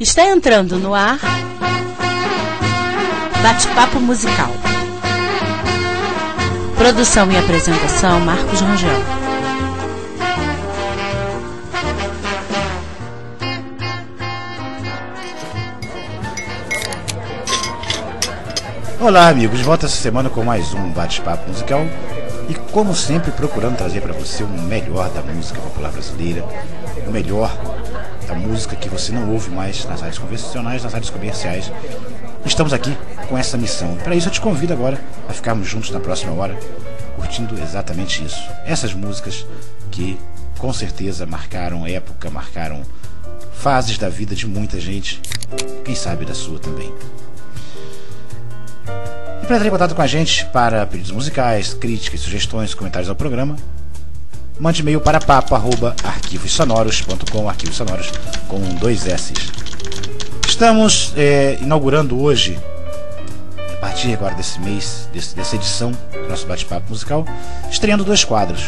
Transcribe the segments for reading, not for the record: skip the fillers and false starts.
Está entrando no ar Bate-Papo Musical. Produção e apresentação Marcos Rangel. Olá amigos, volta essa semana com mais um Bate-Papo Musical e como sempre procurando trazer para você o melhor da música popular brasileira, o melhor da música que você não ouve mais nas rádios convencionais, nas rádios comerciais. Estamos aqui com essa missão. Para isso eu te convido agora a ficarmos juntos na próxima hora, curtindo exatamente isso. Essas músicas que com certeza marcaram época, marcaram fases da vida de muita gente, quem sabe da sua também. E para entrar em contato com a gente para pedidos musicais, críticas, sugestões, comentários ao programa, mande e-mail para papo@arquivosonoros.com, arquivos sonoros com 2 S. Estamos inaugurando hoje, a partir agora desse mês, dessa edição do nosso bate-papo musical, estreando 2 quadros.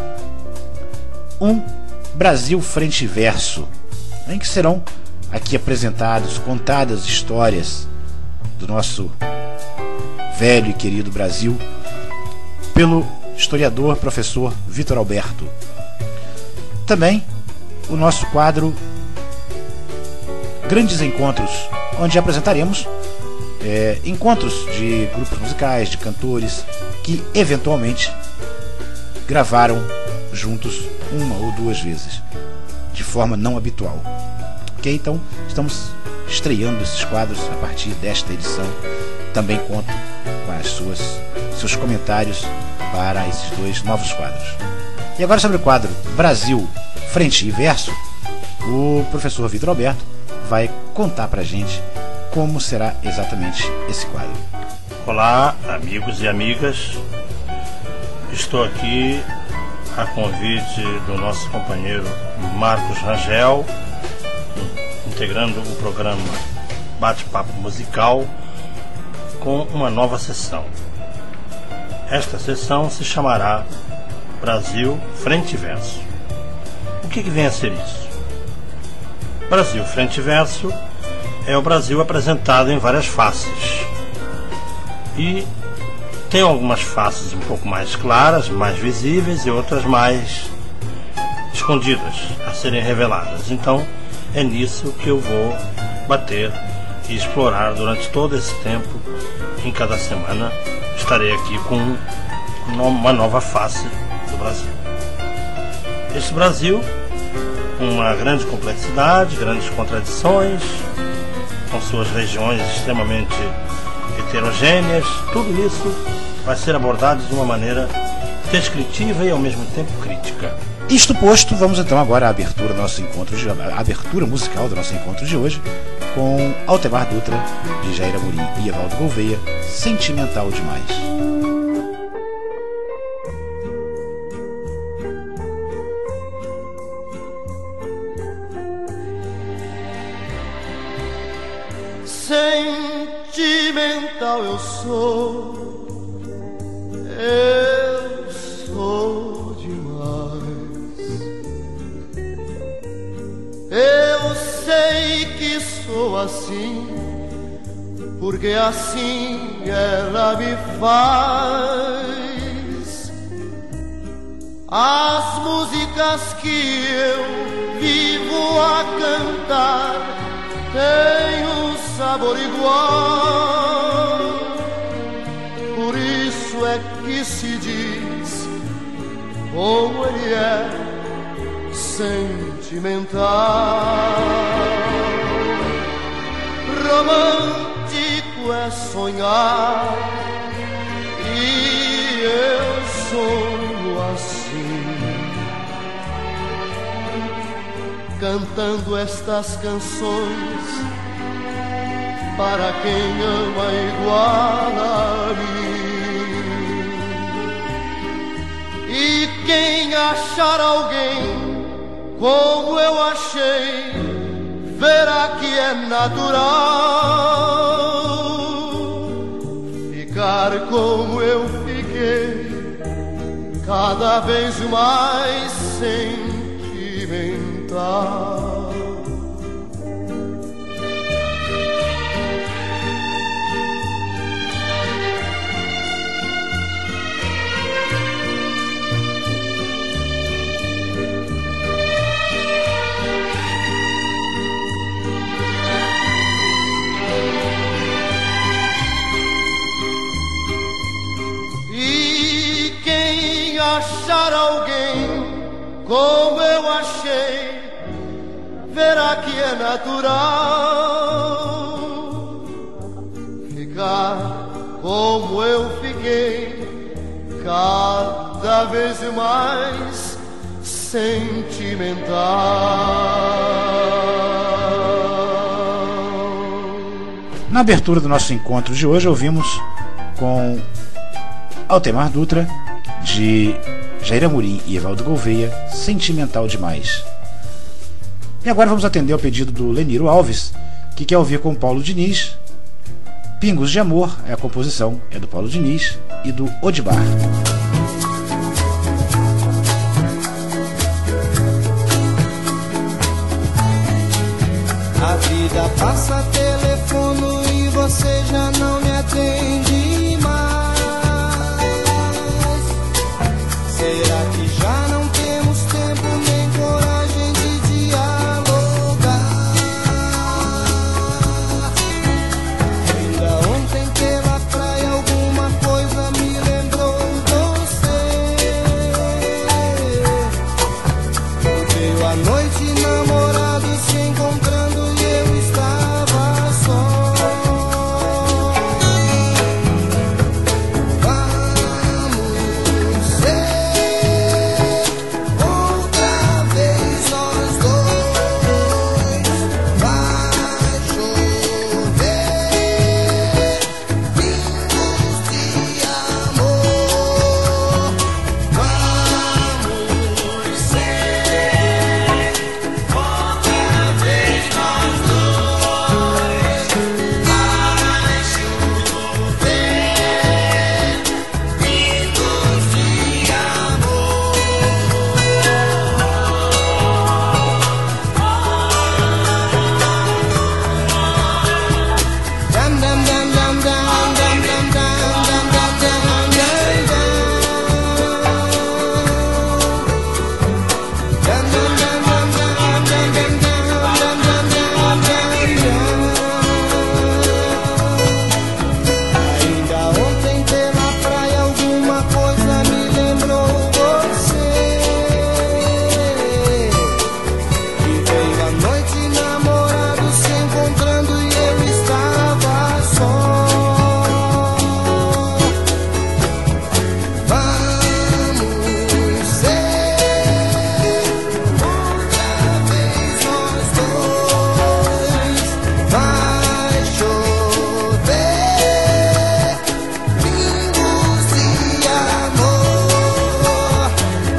Um Brasil Frente e Verso, em que serão aqui apresentados, contadas histórias do nosso velho e querido Brasil pelo historiador, professor Vitor Alberto. Também o nosso quadro Grandes Encontros, onde apresentaremos encontros de grupos musicais, de cantores que eventualmente gravaram juntos 1 ou 2 vezes, de forma não habitual. Ok? Então estamos estreando esses quadros a partir desta edição. Também conto com seus comentários para esses 2 novos quadros. E agora sobre o quadro Brasil Frente e Verso, o professor Vitor Alberto vai contar pra gente como será exatamente esse quadro. Olá, amigos e amigas. Estou aqui a convite do nosso companheiro Marcos Rangel, integrando o programa Bate-Papo Musical com uma nova sessão. Esta sessão se chamará Brasil Frente e Verso. O que vem a ser isso? Brasil Frente e Verso é o Brasil apresentado em várias faces. E tem algumas faces um pouco mais claras, mais visíveis, e outras mais escondidas, a serem reveladas. Então é nisso que eu vou bater e explorar durante todo esse tempo. Em cada semana estarei aqui com uma nova face do Brasil. Este Brasil, uma grande complexidade, grandes contradições, com suas regiões extremamente heterogêneas, tudo isso vai ser abordado de uma maneira descritiva e ao mesmo tempo crítica. Isto posto, vamos então agora à abertura musical do nosso encontro de hoje, com Altemar Dutra, de Jair Amorim e Evaldo Gouveia, Sentimental Demais. Sentimental eu sou demais. Eu sei que sou assim, porque assim ela me faz. As músicas que eu vivo a cantar têm um sabor igual. Por isso é que se diz como ele é sentimental. Romântico é sonhar, e eu sonho assim, cantando estas canções para quem ama igual a mim. E quem achar alguém como eu achei, verá que é natural ficar como eu fiquei, cada vez mais sentimental. achar alguém como eu achei, verá que é natural ficar como eu fiquei, cada vez mais sentimental. Na abertura do nosso encontro de hoje, ouvimos com Altemar Dutra, de Jair Amorim e Evaldo Gouveia, Sentimental Demais. E agora vamos atender ao pedido do Leniro Alves, que quer ouvir com Paulo Diniz, Pingos de Amor. A composição é do Paulo Diniz e do Odibar. A vida passa telefono e você já não me atende mais. Será que já não temos tempo nem coragem de dialogar? Ainda ontem pela praia alguma coisa me lembrou você. Veio a noite namorados se encontrando e eu estava só. Vamos ser outra vez nós dois. Vai chover pingos de amor. Vamos ser outra vez nós dois. Vai chover pingos de amor. Dam dam dam dam dam dam dam dam dam dam dam dam Ainda ontem pela praia alguma coisa me lembrou você. E veio a noite namorados se encontrando e eu estava só. Vamos ser outra vez nós dois. Vai chover pingos de amor.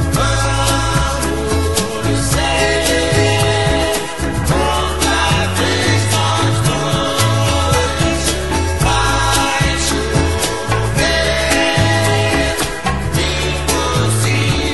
Vamos ser outra vez nós dois. Vai chover pingos de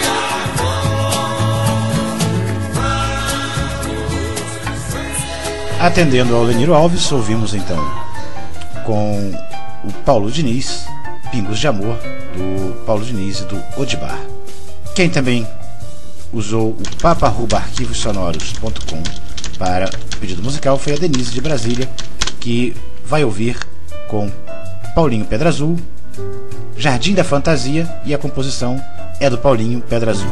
amor. Atendendo ao Leniro Alves, ouvimos então com o Paulo Diniz, Pingos de Amor, do Paulo Diniz e do Odibar. Quem também usou o papa@arquivossonoros.com para o pedido musical foi a Denise de Brasília, que vai ouvir com Paulinho Pedra Azul, Jardim da Fantasia, e a composição é do Paulinho Pedra Azul.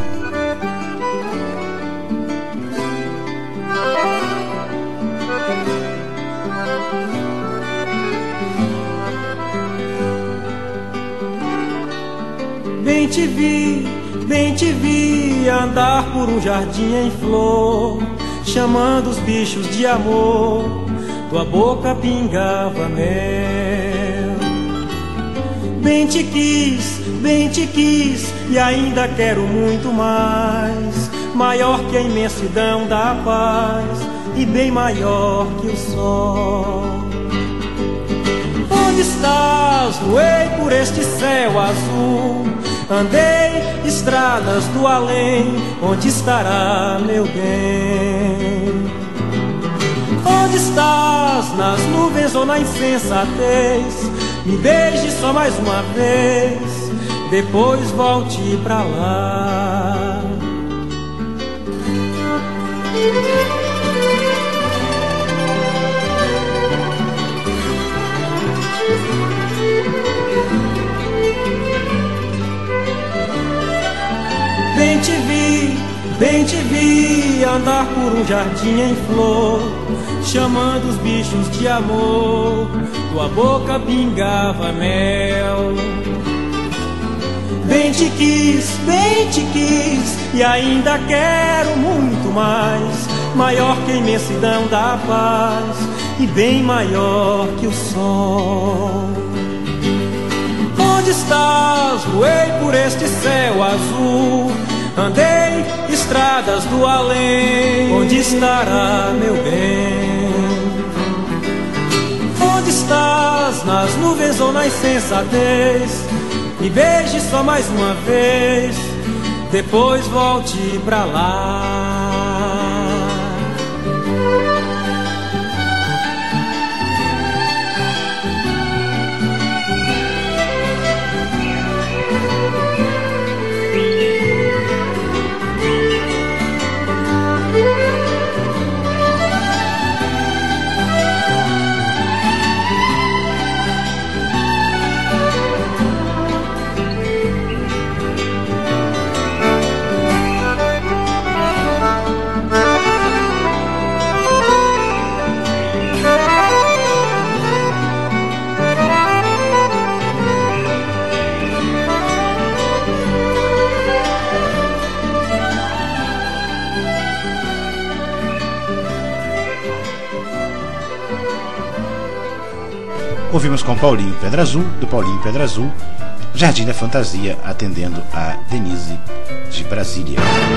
Bem te vi andar por um jardim em flor, chamando os bichos de amor, tua boca pingava mel. Bem te quis, e ainda quero muito mais, maior que a imensidão da paz e bem maior que o sol. Onde estás? Voei por este céu azul, andei estradas do além, onde estará meu bem? Onde estás? Nas nuvens ou na insensatez? Me beije só mais uma vez, depois volte pra lá. bem te vi andar por um jardim em flor, chamando os bichos de amor, tua boca pingava mel. Bem te quis, e ainda quero muito mais, maior que a imensidão da paz e bem maior que o sol. Onde estás? Voei por este céu azul, andei estradas do além. Onde estará meu bem? Onde estás? Nas nuvens ou na insensatez? Me beije só mais uma vez, depois volte pra lá. Ouvimos com Paulinho Pedra Azul, do Paulinho Pedra Azul, Jardim da Fantasia, atendendo a Denise de Brasília.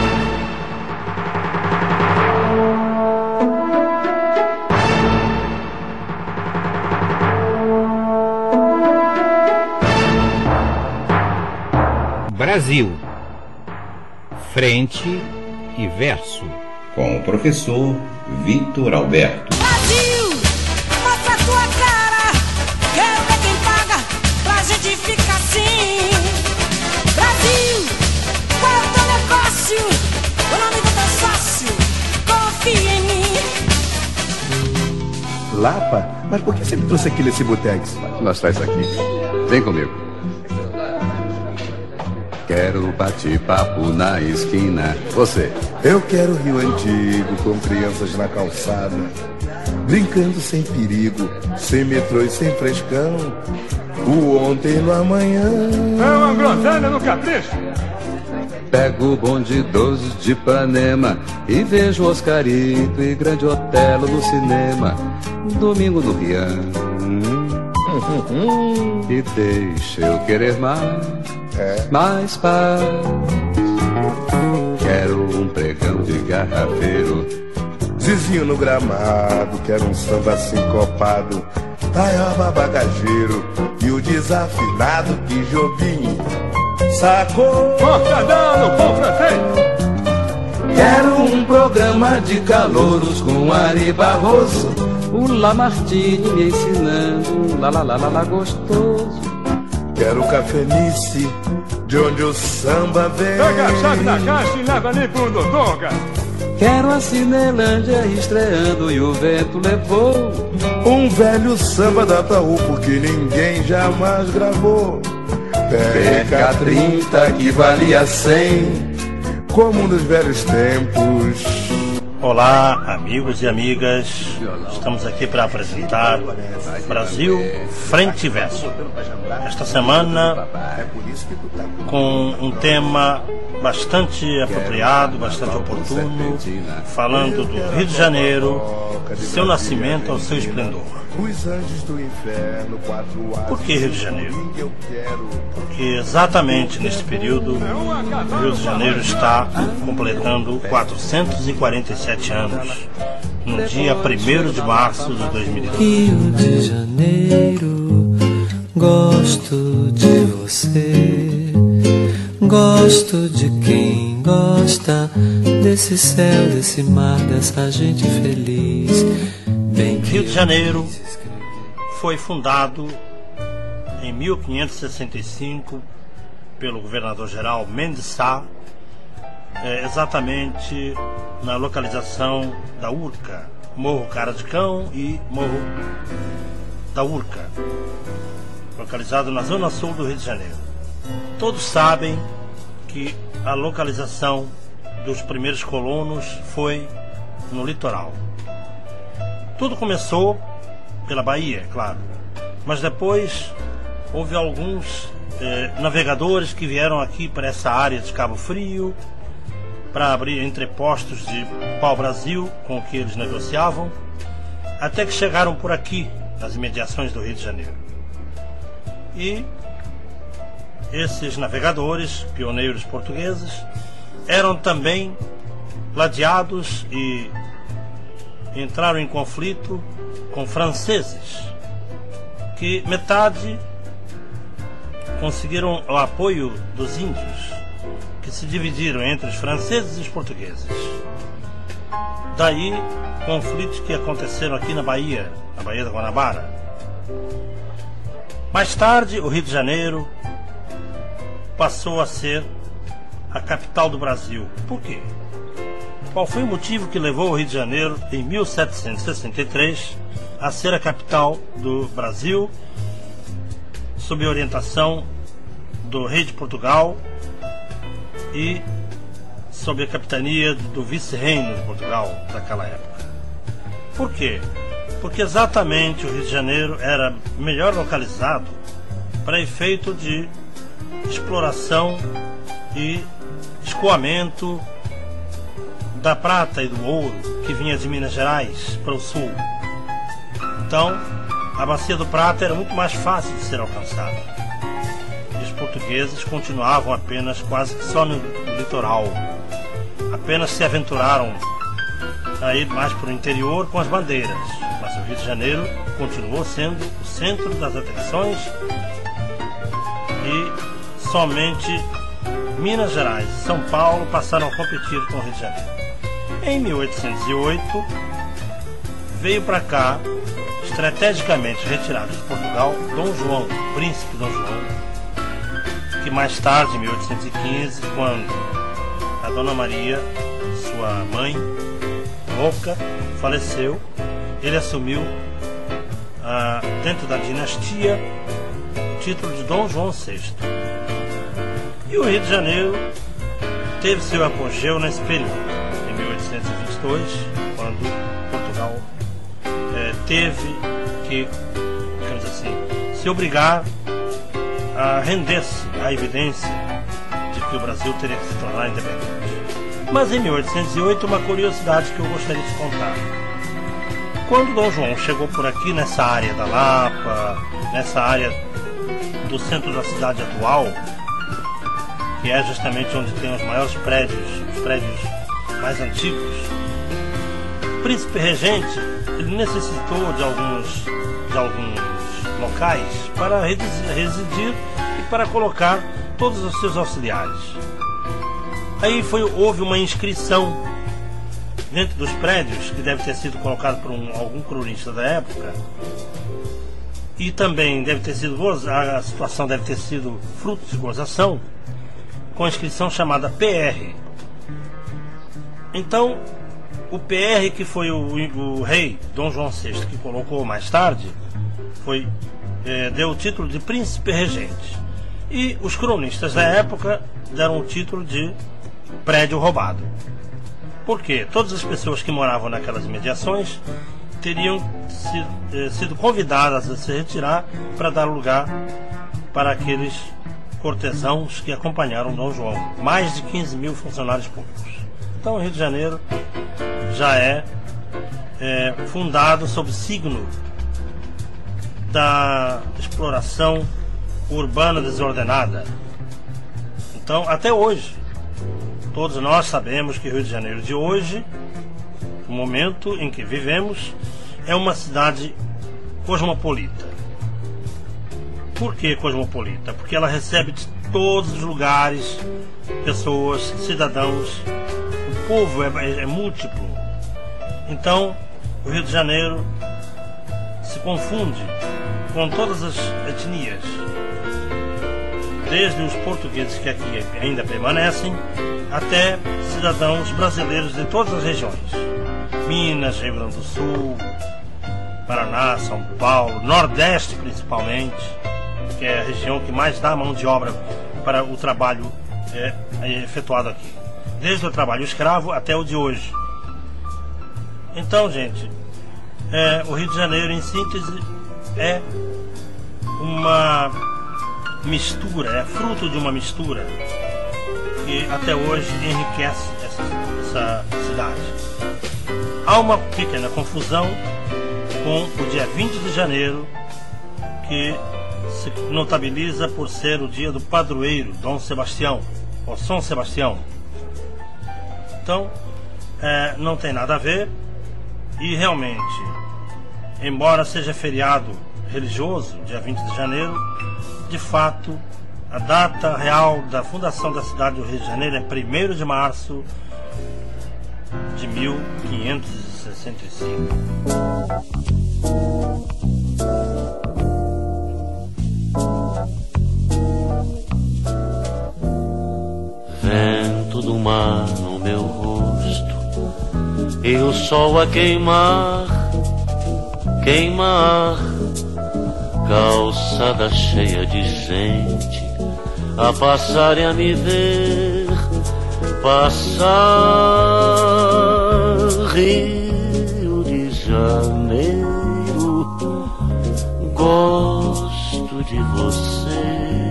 Brasil, frente e verso, com o professor Vitor Alberto. Brasil, mostra a tua cara, quero ver quem paga pra gente ficar assim. Brasil, qual é o teu negócio? O nome do teu sócio, confia em mim. Lapa? Mas por que você me trouxe aqui nesse botex? Nós traz aqui. Vem comigo. Quero bate-papo na esquina. Você? Eu quero Rio Antigo, com crianças na calçada, brincando sem perigo, sem metrô e sem frescão. O ontem no amanhã. É uma groselha no capricho. Pego o bonde 12 de Ipanema e vejo Oscarito e Grande Otelo no cinema. Domingo no Rian. E deixa eu querer mais paz. Quero um pregão de garrafeiro, Zizinho no gramado, quero um samba sincopado, taioba bagageiro e o desafinado que Jobim sacou. Mortadão no pão francês. Quero um programa de calouros com Ari Barroso, o Lamartine me ensinando lá gostoso. Quero cafenice, de onde o samba vem. Pega a chave da caixa e leva ali pro Dodonga. Quero a Cinelândia estreando e o vento levou um velho samba da Taú, porque ninguém jamais gravou. Pega 30 que valia 100, como nos velhos tempos. Olá, amigos e amigas. Estamos aqui para apresentar Brasil Frente e Verso. Esta semana com um tema bastante apropriado, bastante oportuno, falando do Rio de Janeiro, seu nascimento ao seu esplendor. Por que Rio de Janeiro? Porque exatamente neste período o Rio de Janeiro está completando 447 anos, no dia 1º de março de 2012. Rio de Janeiro, gosto de você, gosto de quem gosta desse céu, desse mar, dessa gente feliz. Bem Rio de Janeiro foi fundado em 1565 pelo governador-geral Mendes Sá, exatamente na localização da Urca, Morro Cara de Cão e Morro da Urca, localizado na zona sul do Rio de Janeiro. Todos sabem que que a localização dos primeiros colonos foi no litoral. Tudo começou pela Bahia, é claro, mas depois houve alguns navegadores que vieram aqui para essa área de Cabo Frio para abrir entrepostos de pau-brasil com o que eles negociavam, até que chegaram por aqui, nas imediações do Rio de Janeiro. E esses navegadores, pioneiros portugueses, eram também ladeados e entraram em conflito com franceses, que metade conseguiram o apoio dos índios, que se dividiram entre os franceses e os portugueses. Daí conflitos que aconteceram aqui na Bahia da Guanabara. Mais tarde, o Rio de Janeiro passou a ser a capital do Brasil. Por quê? Qual foi o motivo que levou o Rio de Janeiro, em 1763, a ser a capital do Brasil, sob a orientação do rei de Portugal e sob a capitania do vice-reino de Portugal daquela época? Por quê? Porque exatamente o Rio de Janeiro era melhor localizado para efeito de exploração e escoamento da prata e do ouro que vinha de Minas Gerais para o sul. Então, a Bacia do Prata era muito mais fácil de ser alcançada. E os portugueses continuavam apenas quase que só no litoral. Apenas se aventuraram a ir mais para o interior com as bandeiras. Mas o Rio de Janeiro continuou sendo o centro das atenções e somente Minas Gerais e São Paulo passaram a competir com o Rio de Janeiro. Em 1808, veio para cá, estrategicamente retirado de Portugal, Dom João, príncipe Dom João, que mais tarde, em 1815, quando a Dona Maria, sua mãe, louca, faleceu, ele assumiu, dentro da dinastia, o título de Dom João VI. E o Rio de Janeiro teve seu apogeu nesse período, em 1822, quando Portugal teve que, digamos assim, se obrigar a render-se à evidência de que o Brasil teria que se tornar independente. Mas em 1808, uma curiosidade que eu gostaria de contar. Quando Dom João chegou por aqui, nessa área da Lapa, nessa área do centro da cidade atual, que é justamente onde tem os maiores prédios, os prédios mais antigos, o príncipe regente ele necessitou de alguns locais para residir e para colocar todos os seus auxiliares. Aí houve uma inscrição dentro dos prédios, que deve ter sido colocado por algum cronista da época, e também deve ter sido, a situação deve ter sido fruto de gozação, com a inscrição chamada PR. Então, o PR, que foi o rei Dom João VI que colocou mais tarde, deu o título de príncipe regente. E os cronistas da época deram o título de prédio roubado. Por quê? Todas as pessoas que moravam naquelas imediações teriam sido convidadas a se retirar para dar lugar para aqueles cortesãos que acompanharam Dom João. Mais de 15 mil funcionários públicos. Então o Rio de Janeiro já é fundado sob o signo da exploração urbana desordenada. Então, até hoje, todos nós sabemos que o Rio de Janeiro de hoje, no momento em que vivemos, é uma cidade cosmopolita. Por que cosmopolita? Porque ela recebe de todos os lugares pessoas, cidadãos. O povo é múltiplo. Então, o Rio de Janeiro se confunde com todas as etnias, desde os portugueses que aqui ainda permanecem, até cidadãos brasileiros de todas as regiões. Minas, Rio Grande do Sul, Paraná, São Paulo, Nordeste principalmente, que é a região que mais dá mão de obra para o trabalho efetuado aqui, desde o trabalho escravo até o de hoje. Então, gente, o Rio de Janeiro, em síntese, é uma mistura, é fruto de uma mistura que até hoje enriquece essa cidade. Há uma pequena confusão com o dia 20 de janeiro, que se notabiliza por ser o dia do padroeiro, Dom Sebastião, ou São Sebastião. Então, não tem nada a ver, e realmente, embora seja feriado religioso, dia 20 de janeiro, de fato, a data real da fundação da cidade do Rio de Janeiro é 1º de março de 1565. Vento do mar no meu rosto e o sol a queimar, queimar, calçada cheia de gente a passar e a me ver passar. Rio de Janeiro, gosto de você,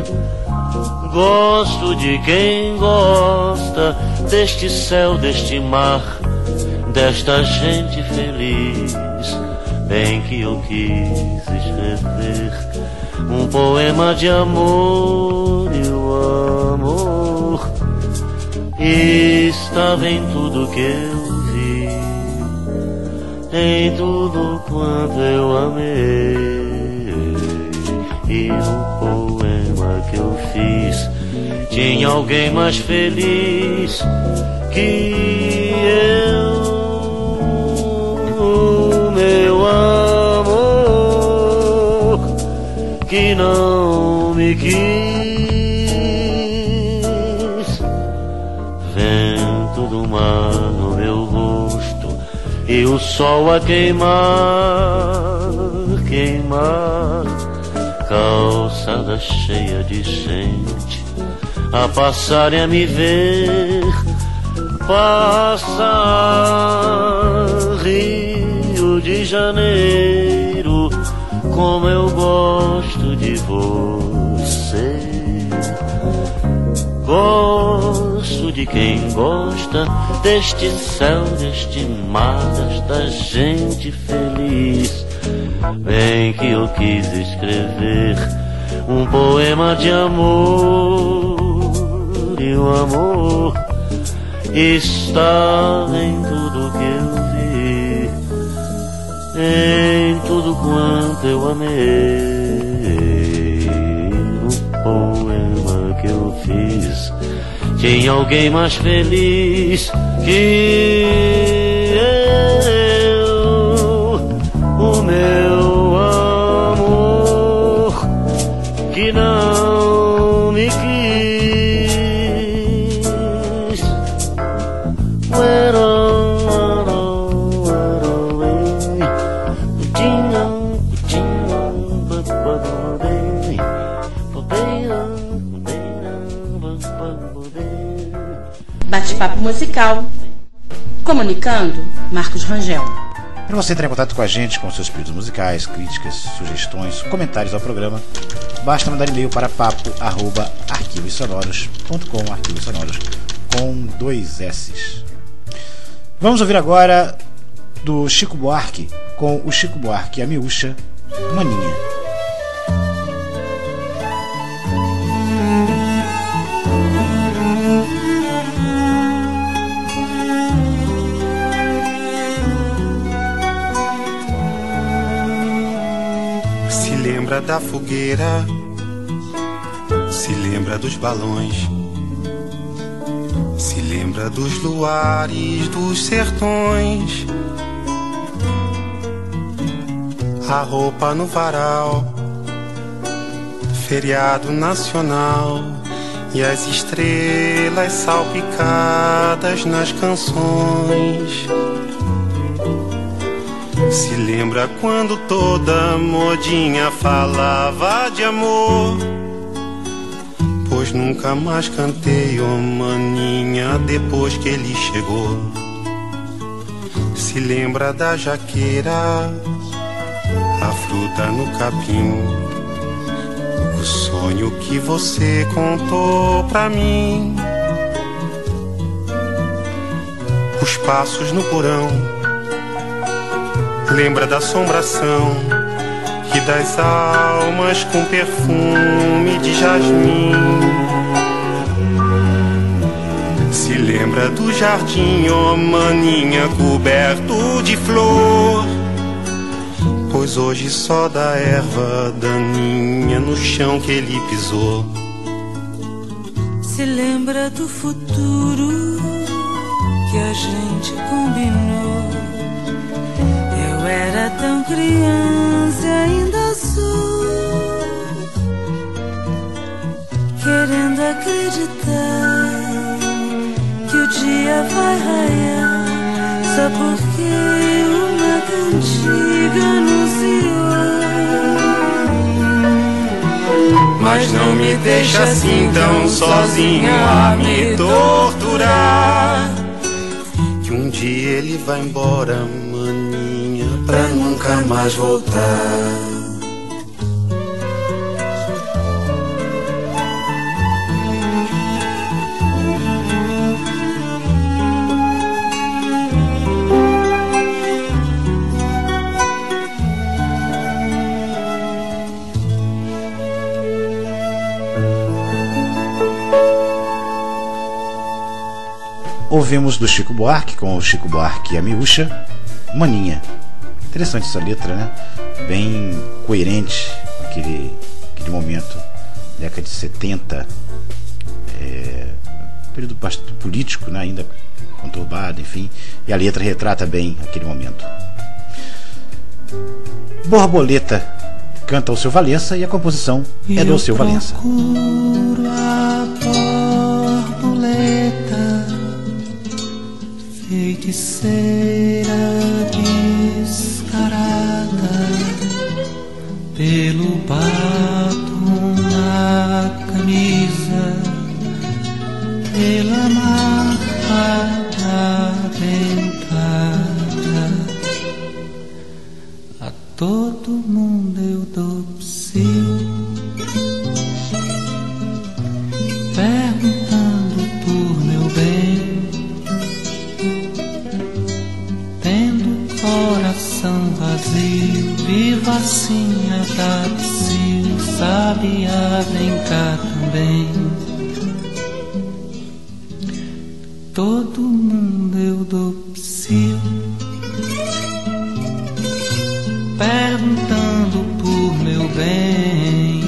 gosto de quem gosta deste céu, deste mar, desta gente feliz. Bem que eu quis escrever um poema de amor, e o amor estava em tudo que eu vi, em tudo quanto eu amei. E no poema que eu fiz tinha alguém mais feliz que eu. Meu amor, que não me quis. Vento do mar no meu rosto e o sol a queimar, queimar, calçada cheia de gente a passar e a me ver passar. Rio de Janeiro, como eu gosto de você, gosto de quem gosta deste céu, deste mar, desta gente feliz. Bem que eu quis escrever um poema de amor, e o amor está em tudo que eu vi, em tudo quanto eu amei. No poema que eu fiz tinha alguém mais feliz que eu. O meu amor que não me quis. Bate-papo musical. Comunicando, Marcos Rangel. Para você entrar em contato com a gente com seus pedidos musicais, críticas, sugestões, comentários ao programa, basta mandar e-mail para papo@arquivosonoros.com, arquivos sonoros com 2 S's. Vamos ouvir agora do Chico Buarque, com o Chico Buarque e a Miúcha, Maninha. Lembra da fogueira, se lembra dos balões, se lembra dos luares dos sertões, a roupa no varal, feriado nacional e as estrelas salpicadas nas canções. Se lembra quando toda modinha falava de amor, pois pois nunca mais cantei, oh maninha, depois que ele chegou. Se lembra da jaqueira, a fruta no capim, o sonho que você contou pra mim, os passos no porão. Lembra da assombração e das almas com perfume de jasmim. Se lembra do jardim, ó maninha, coberto de flor, pois hoje só dá erva daninha no chão que ele pisou. Se lembra do futuro que a gente combinou. Eu era tão criança e ainda sou, querendo acreditar que o dia vai raiar, só porque uma cantiga anunciou. Mas não me deixa assim tão sozinho a me torturar, que um dia ele vai embora, maninha, pra nunca mais voltar. Ouvimos do Chico Buarque, com o Chico Buarque e a Miúcha, Maninha. Interessante essa letra, né? Bem coerente, aquele momento, década de 70, período bastante político, né? Ainda conturbado, enfim, e a letra retrata bem aquele momento. Borboleta canta Alceu Valença e a composição é do Alceu Valença. Feiticeira descarada, pelo batom na camisa, pela marca dentada, a todo mundo eu dou psil, perguntando por meu bem. Coração vazio, viva assim a dar psil, sabiá, vem cá também. Todo mundo eu dou psil, perguntando por meu bem.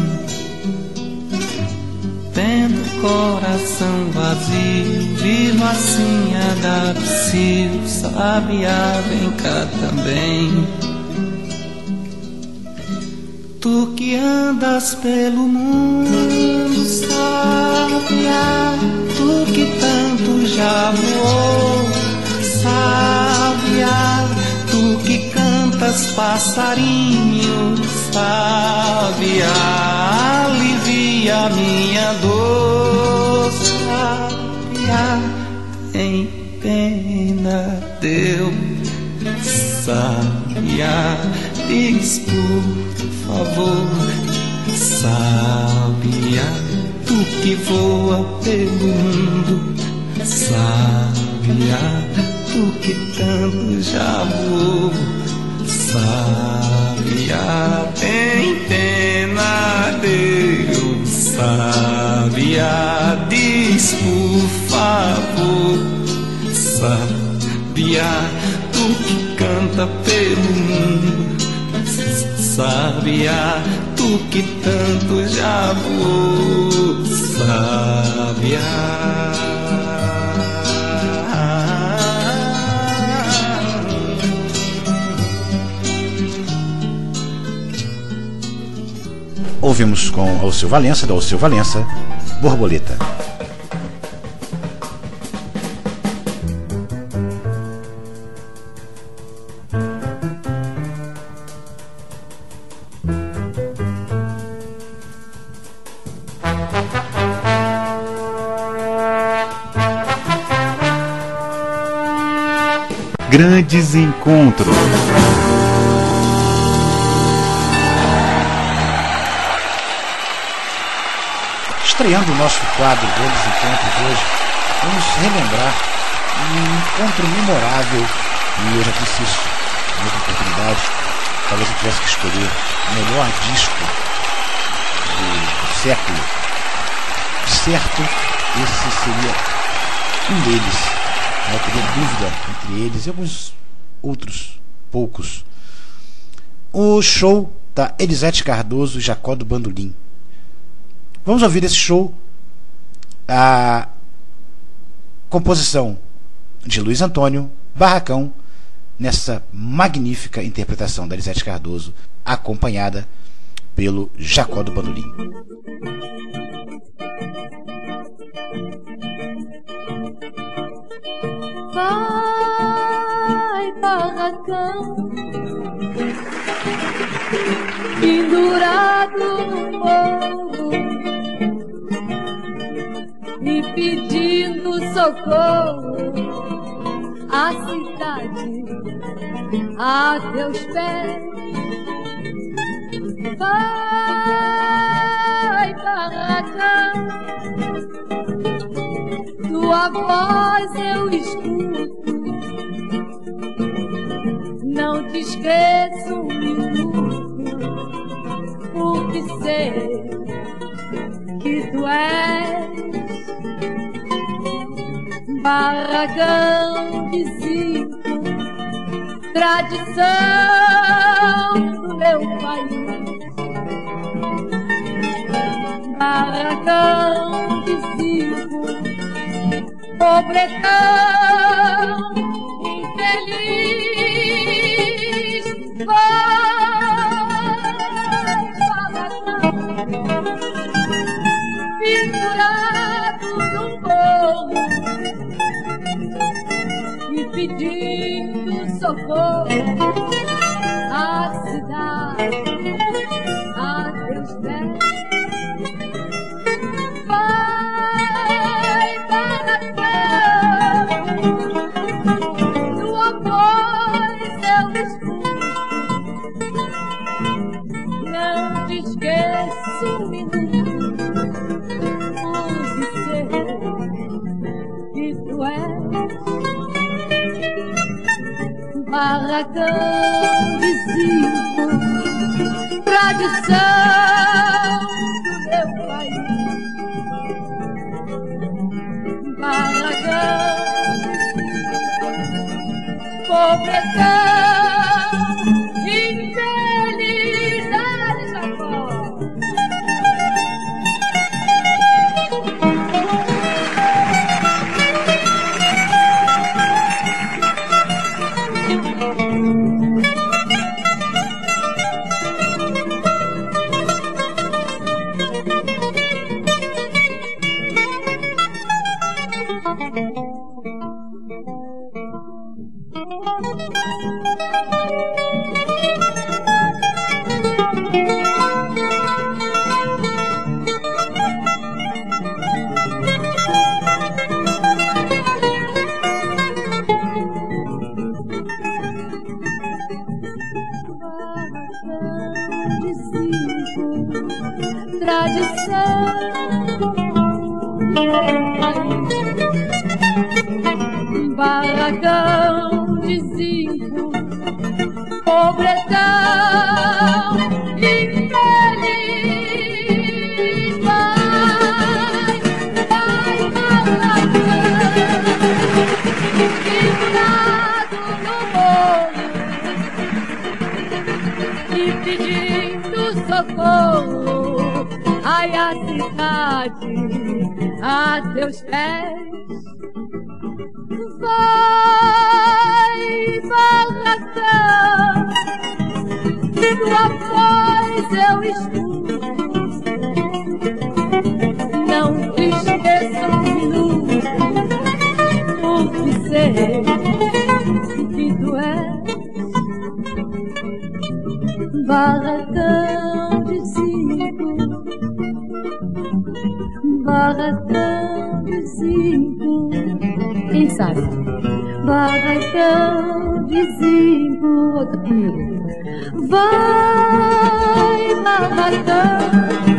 Tendo coração vazio, vivo assim a dar psil, sabiá, vem cá também. Tu que andas pelo mundo, sabiá, tu que tanto já voou, sabiá, tu que cantas passarinho, sabiá, alivia minha dor, sabiá, tem pena deu, sabiá, diz por favor, sabiá, tu que voa pelo mundo, sabiá, tu que tanto já voou, sabiá, tem pena Deus, sabiá, diz por favor, sabiá, tu que canta pelo mundo, sabiá, tu que tanto já voou, sabiá. Ouvimos com Alceu Valença, do Alceu Valença, Borboleta. Grandes Encontros. Estreando o nosso quadro Grandes Encontros hoje, vamos relembrar um encontro memorável, e eu já disse isso em outra oportunidade. Talvez eu tivesse que escolher o melhor disco do século. Certo, esse seria um deles. Não teria dúvida entre eles e alguns outros poucos. O show da Elisete Cardoso e Jacó do Bandolim. Vamos ouvir esse show, a composição de Luiz Antônio Barracão, nessa magnífica interpretação da Elisete Cardoso, acompanhada pelo Jacó do Bandolim. Vai, barracão, pendurado no morro e pedindo socorro à cidade, a teus pés. Vai, barracão, tua voz eu escuto, não te esqueço um minuto, porque sei que tu és barracão de zinco, tradição do meu país. Barracão de zinco, pobretão infeliz. Vai, barracão, pendurado num morro e pedindo socorro à cidade, a teus pés. Vai, barracão, tua voz eu escuto, não te esqueço um minuto, porque sei que tu és barracão de zinco, tradição do meu país. Barracão de zinco, pobretão infeliz. Dá-lhe, Jacó. Barracão de zinco, pobretão infeliz. Vai, barracão, pendurado no morro e pedindo socorro, ai, a cidade a teus pés. Vai, barracão, tua voz eu escuto, não te esqueça um minuto, porque sei que tu és barracão de zinco, barracão de zinco. Quem sabe? Barracão vizinho, outro comigo. Vai, barracão,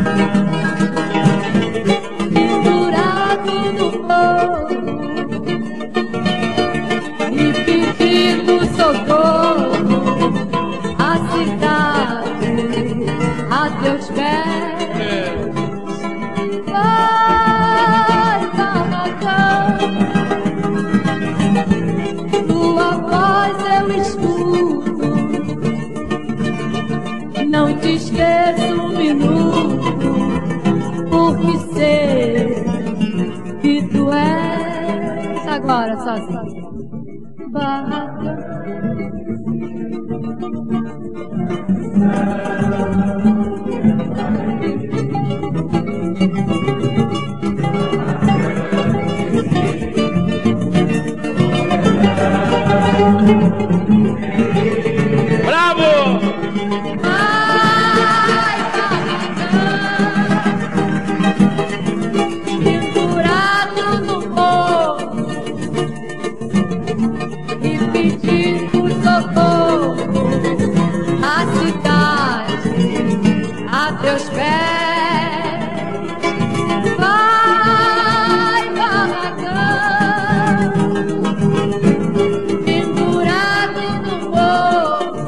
pendurado no fogo e pedindo socorro à cidade, a teus pés. Vai, barracão, tua voz eu escuto, não te esqueço um minuto, porque sei que tu és agora sozinho. Barracão. Bravo! Pendurado no morro e pedindo socorro à cidade, a teus pés. Vai, barracão, pendurado no morro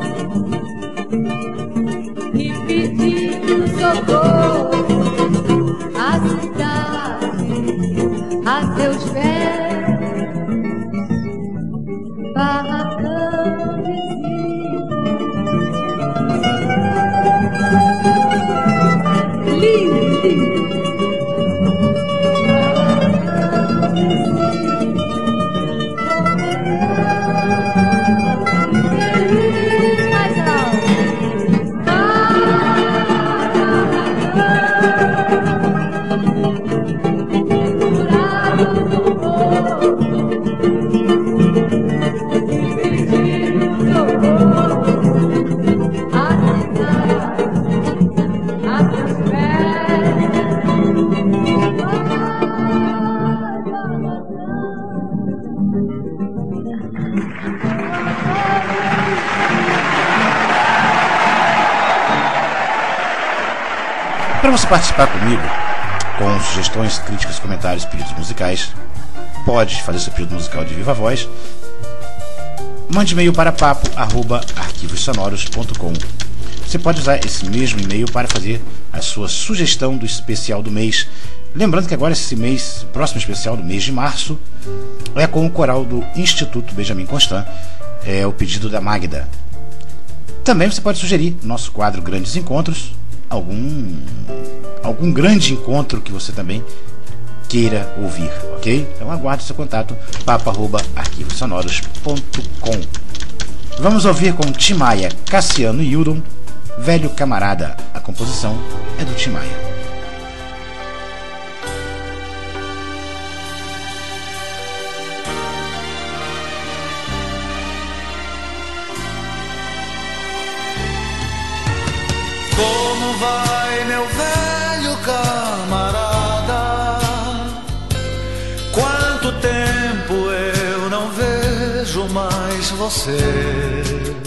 e pedindo socorro à cidade, a teus pés. Barracão vizinho, lindo, lindo. Mais Para você participar comigo, com sugestões, críticas, comentários, pedidos musicais, pode fazer seu pedido musical de viva voz. Mande e-mail para papo@arquivossonoros.com. Você pode usar esse mesmo e-mail para fazer a sua sugestão do especial do mês. Lembrando que agora esse mês, próximo especial do mês de março, é com o coral do Instituto Benjamin Constant, é o pedido da Magda. Também você pode sugerir no nosso quadro Grandes Encontros algum grande encontro que você também queira ouvir, ok? Então aguarde seu contato, papo@arquivossonoros.com. Vamos ouvir com Tim Maia, Cassiano e Hildon, Velho Camarada. A composição é do Tim Maia. Como vai, meu velho camarada? Quanto tempo eu não vejo mais você?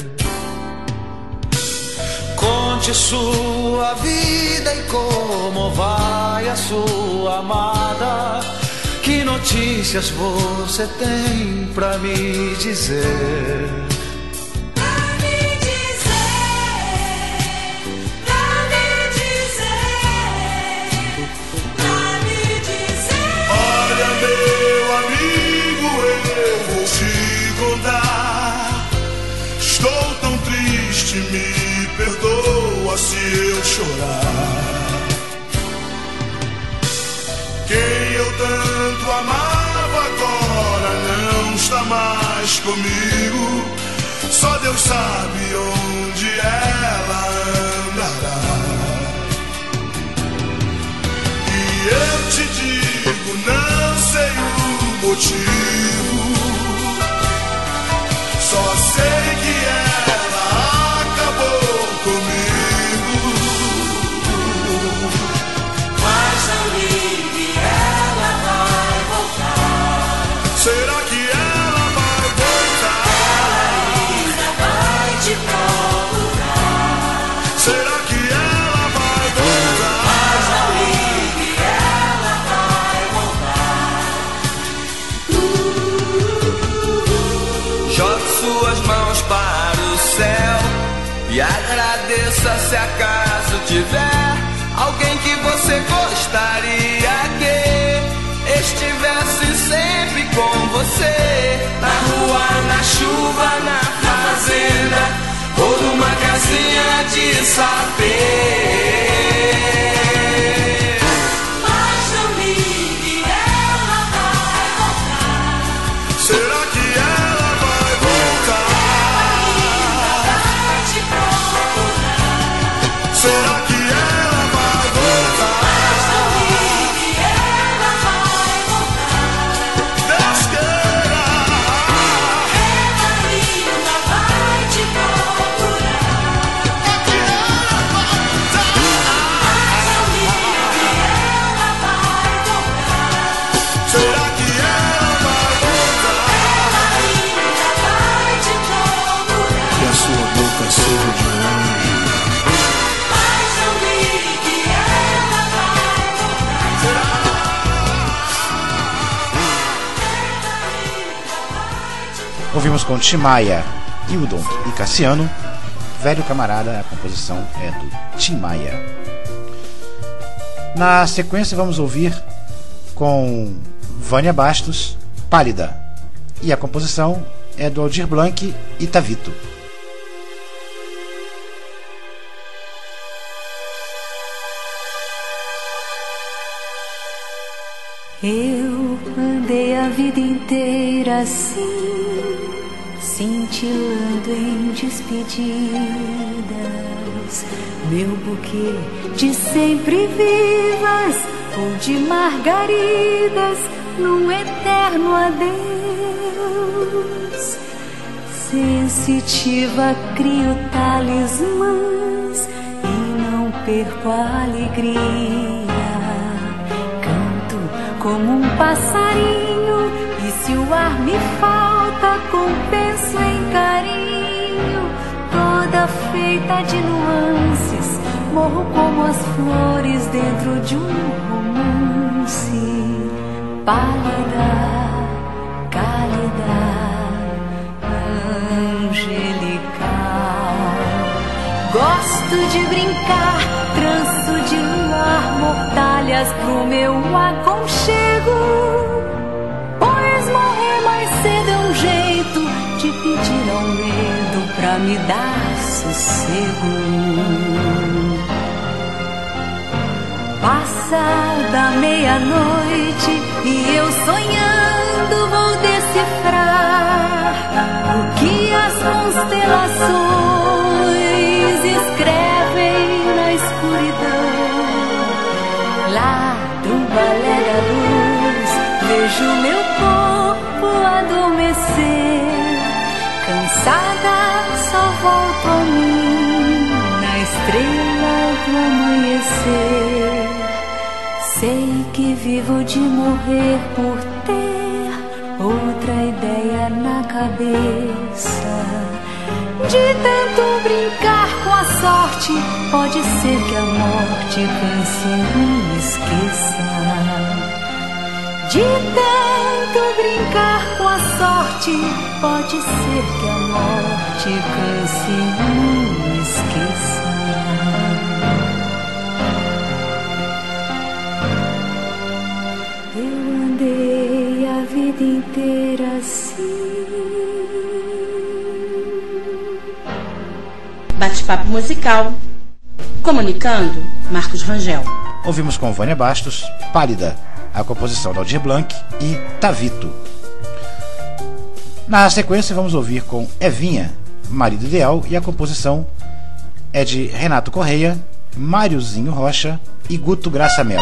Conte sua vida e como vai a sua amada. Que notícias você tem pra me dizer? Me perdoa se eu chorar. Quem eu tanto amava agora não está mais comigo. Só Deus sabe onde ela andará. E eu te digo, não sei o motivo, só sei que ela acabou comigo. Mas não ligue, ela vai voltar. Será que ela vai voltar? Ela pensa se acaso tiver alguém que você gostaria que estivesse sempre com você, na rua, na chuva, na fazenda ou numa casinha de sapê. Mas não ligue, ela vai voltar. Será que ela vai voltar? Ela vai te procurar. Será que ela vai voltar? Mas não ligue, ela vai voltar. Deus queira. Ela linda vai te procurar. Que ela voltar. Mas não ligue, ela vai voltar. Será que ela vai voltar? Ela linda vai te procurar. Que a sua boca seja de anjo. Mas não ligue, ela vai Ouvimos com Tim Maia, Hildon e Cassiano, Velho Camarada, a composição é do Tim Maia. Na sequência vamos ouvir com Vânia Bastos, Pálida, e a composição é do Aldir Blanc e Tavito. Eu andei a vida inteira assim, cintilando em despedidas, meu buquê de sempre vivas ou de margaridas num eterno adeus. Sensitiva crio talismãs e não perco a alegria. Como um passarinho, e se o ar me falta, compenso em carinho. Toda feita de nuances, morro como as flores dentro de um romance. Pálida, cálida, angelical. Gosto de brincar, tranço de lar mortalhas pro meu aconchego, pois morrer mais cedo é um jeito de pedir ao medo pra me dar sossego. Passada meia-noite e eu sonhando vou decifrar o que as constelações escrevem na escuridão. Lá do balé da luz vejo meu corpo adormecer. Cansada só volto a mim na estrela do amanhecer. Sei que vivo de morrer por ter outra ideia na cabeça. De tanto brincar com a sorte, pode ser que a morte canse e me esqueça. De tanto brincar com a sorte, pode ser que a morte canse e me esqueça. Eu andei a vida inteira assim. Bate-papo musical. Comunicando, Marcos Rangel. Ouvimos com Vânia Bastos, Pálida, a composição do Aldir Blanc e Tavito. Na sequência vamos ouvir com Evinha, Marido Ideal, e a composição é de Renato Correia, Máriozinho Rocha e Guto Graça Mello.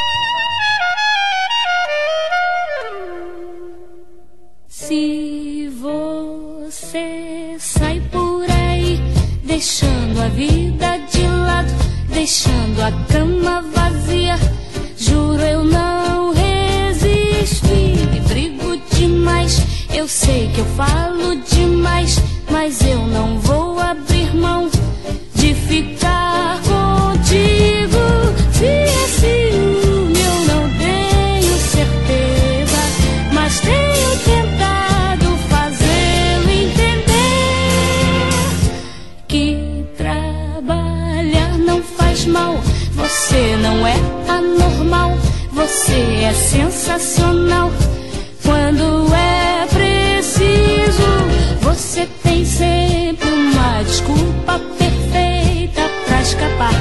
Se você sai por aí deixando a vida de lado, deixando a cama vazia, juro eu não resisto e brigo demais. Eu sei que eu falo demais, mas eu não vou abrir mão de ficar contigo. Se é ciúme eu não tenho certeza, mas tenho tentado fazê-lo entender que trabalho faz mal. Você não é anormal, você é sensacional. Quando é preciso, você tem sempre uma desculpa perfeita pra escapar.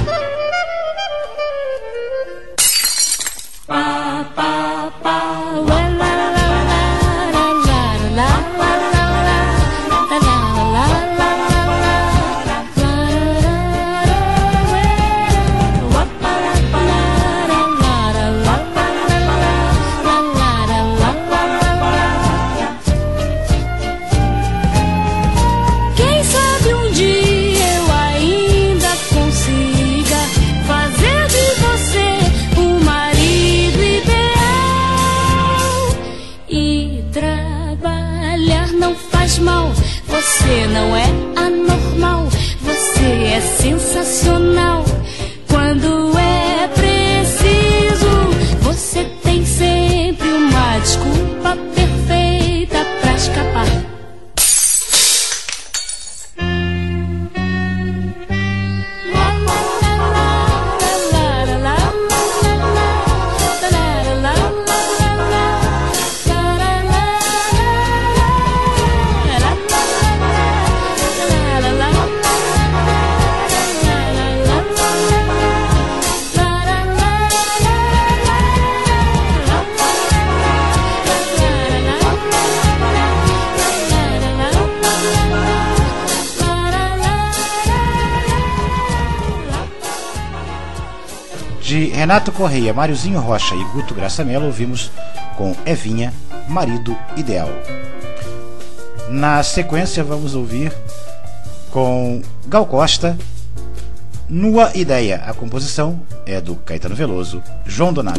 Pá, pá, pá, ué, lá, lá, lá, lá, lá, lá, lá, lá, lá, lá, quem sabe um dia eu ainda consiga fazer de você um marido ideal. E trabalhar não faz mal, você não é anormal, você é sensacional. Quando é preciso, você tem sempre uma desculpa perfeita pra escapar. De Renato Correia, Máriozinho Rocha e Guto Graça Mello, ouvimos com Evinha, Marido Ideal. Na sequência vamos ouvir com Gal Costa, Nua Ideia. A composição é do Caetano Veloso, João Donato.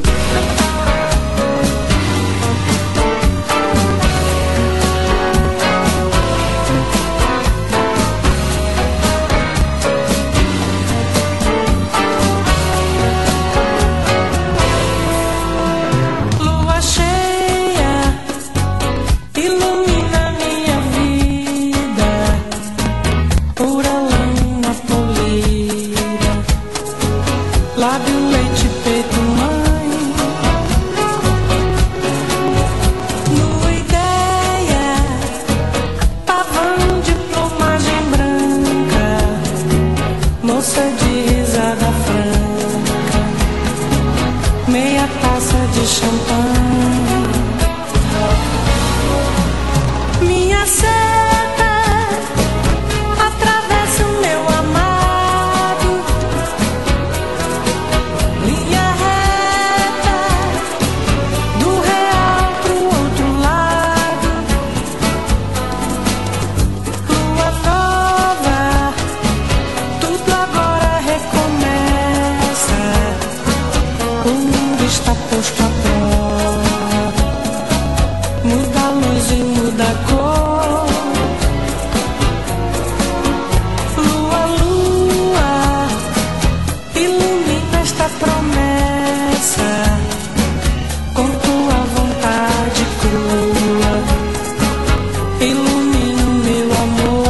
Lua cheia, ilumina minha vida, pura lana polida, lábio, leite, peito, mãe. Nua ideia, pavão de plumagem branca, moça de risada franca, meia taça de champanhe. Minha seta atravessa o meu amado, linha reta do real pro outro lado. Lua nova, tudo agora recomeça. O mundo está posto à prova, muda a luz e muda a cor. Lua, lua, ilumina esta promessa com tua vontade crua, ilumina o meu amor.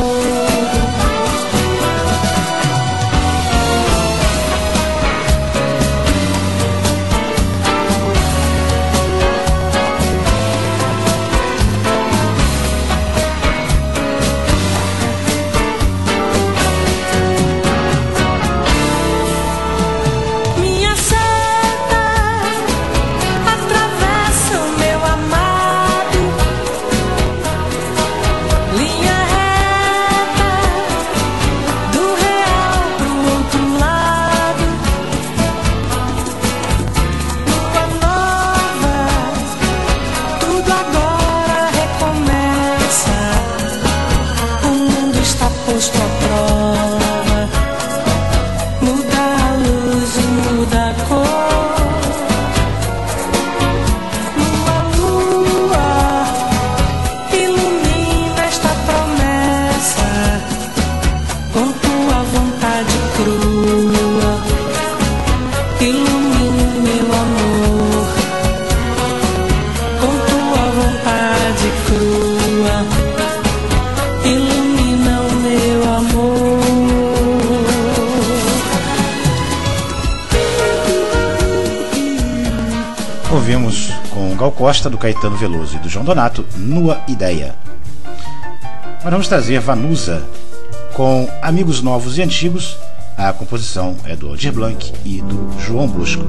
Ouvimos com Gal Costa, do Caetano Veloso e do João Donato, Nua Ideia. Nós vamos trazer Vanusa com Amigos Novos e Antigos. A composição é do Aldir Blanc e do João Bosco.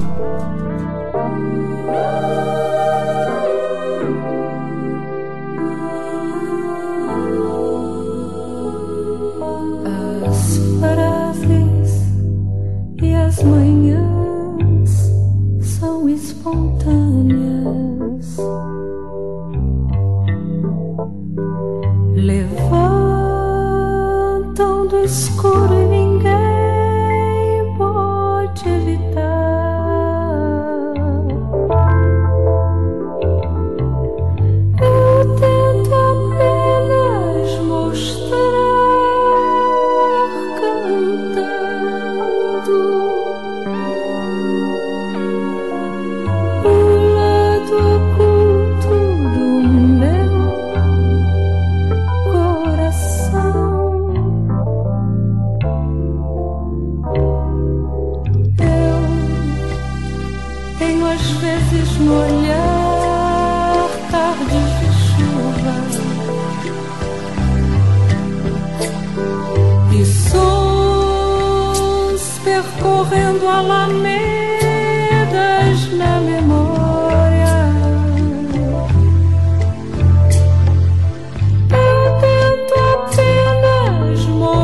As frases e as manhãs são espontâneas, levantam do escuro e ninguém pode evitar. Eu tento apenas mostrar cantando o lado oculto do meu coração. Eu tenho às vezes no olhar tardes de chuva e sons percorrendo alamedas na memória. Eu tento apenas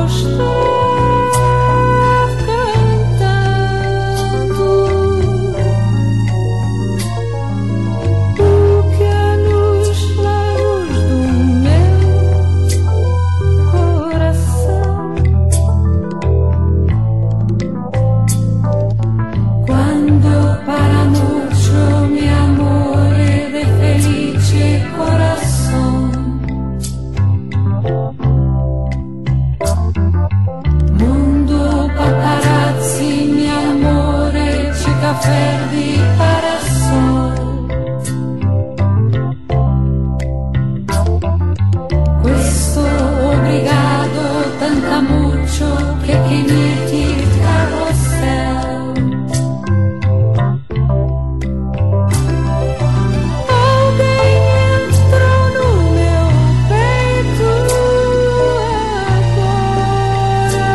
mostrar cantando o que há nos lados do meu coração. Quando para mucho mi amore de felice corazón, mundo paparazzi mi amore ci caffè di parasol. Questo obrigado tanta mucho che miti il carrossel. Alguém entrou no meu peito agora,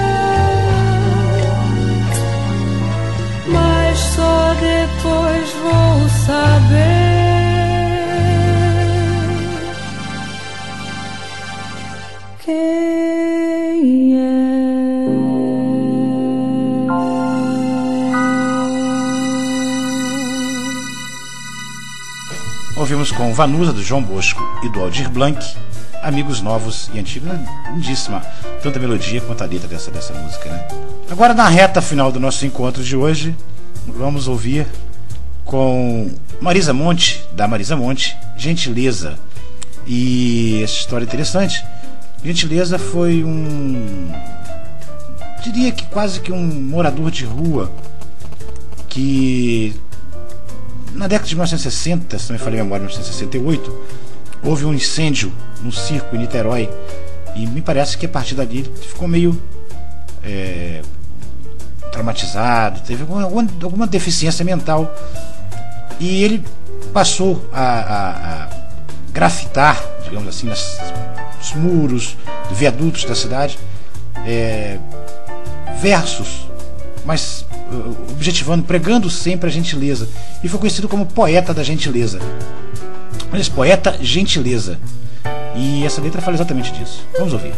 mas só depois vou saber quem é. Ouvimos com Vanusa, do João Bosco e do Aldir Blanc, Amigos Novos e Antigos. Lindíssima, tanto a melodia quanto a letra dessa música, né? Agora, na reta final do nosso encontro de hoje, vamos ouvir com Marisa Monte, da Marisa Monte, Gentileza. E essa história é interessante. Gentileza foi diria que quase que um morador de rua que na década de 1960, se não me falei a memória, 1968, houve um incêndio no circo em Niterói e me parece que a partir dali ele ficou meio traumatizado, teve alguma deficiência mental e ele passou a grafitar, digamos assim, nos muros, viadutos da cidade, versos, mas objetivando, pregando sempre a gentileza, e foi conhecido como poeta da gentileza. Mas poeta gentileza, e essa letra fala exatamente disso. Vamos ouvir.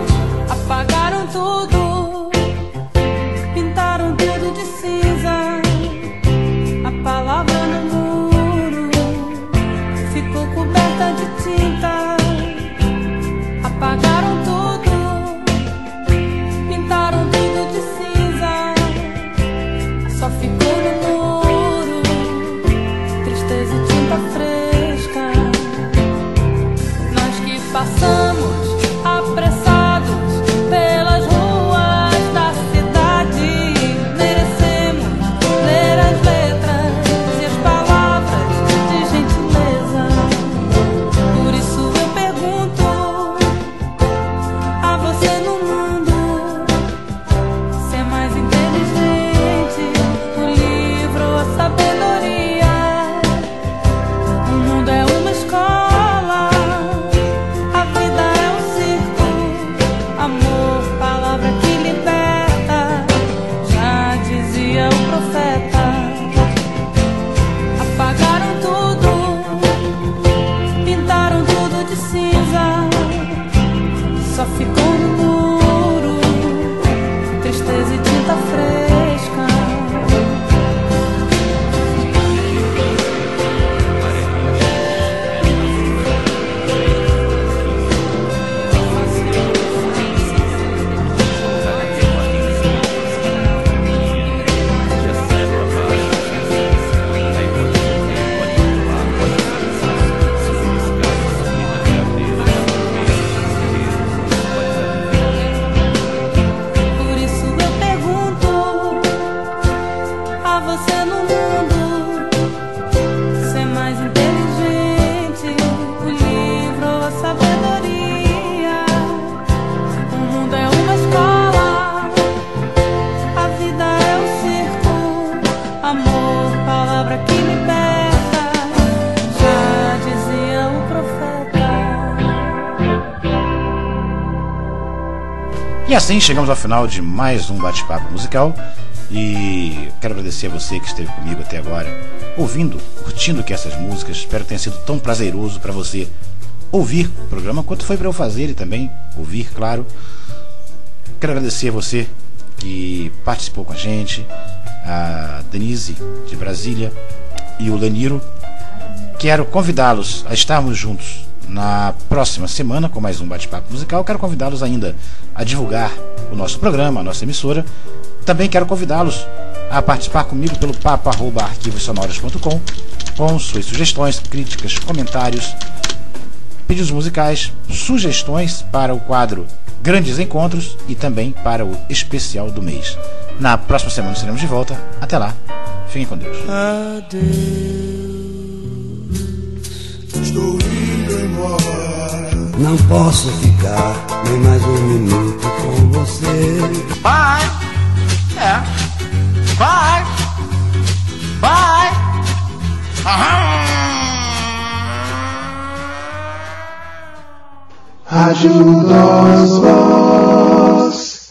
Apagaram tudo, pintaram tudo de cinza. E assim chegamos ao final de mais um bate-papo musical. E quero agradecer a você que esteve comigo até agora, ouvindo, curtindo aqui essas músicas. Espero que tenha sido tão prazeroso para você ouvir o programa quanto foi para eu fazer e também ouvir, claro. Quero agradecer a você que participou com a gente, a Denise de Brasília e o Leniro. Quero convidá-los a estarmos juntos na próxima semana com mais um bate-papo musical. Quero convidá-los ainda a divulgar o nosso programa, a nossa emissora. Também quero convidá-los a participar comigo pelo papo@arquivosonoros.com com suas sugestões, críticas, comentários, pedidos musicais, sugestões para o quadro Grandes Encontros e também para o especial do mês. Na próxima semana estaremos de volta. Até lá. Fiquem com Deus. Adeus. Estou indo embora. Não posso ficar nem mais um minuto com você. Bye. Yeah. Bye. Bye. Ajuda-os.